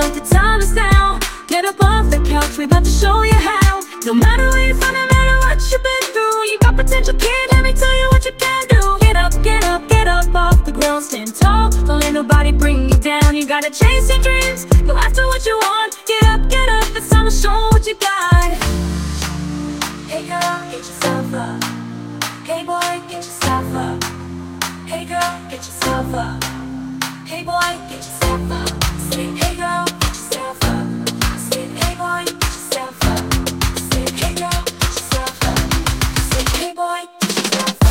boy, the time is now. Get up off the couch, we about to show you how. No matter where you're from, no matter what you've been through, you got potential, kid, let me tell you what you can do. Get up, get up, get up off the ground, stand tall. Don't let nobody bring you down, you gotta chase your dreams. Go after what you want, get up, it's time to show what you got. Hey girl, get yourself up. Hey boy, get yourself up. Hey girl, get yourself up. Hey boy, get yourself up. Say, hey girl, get yourself up. Say, hey boy, get yourself up. Say, hey girl, get yourself up. Say, hey boy, get yourself up.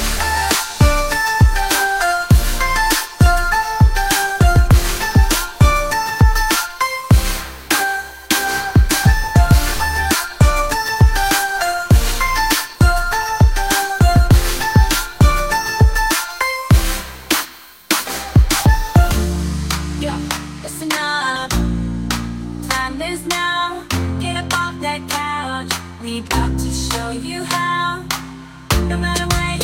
Listen up, time is now. Get up off that couch, we got to show you how. No matter where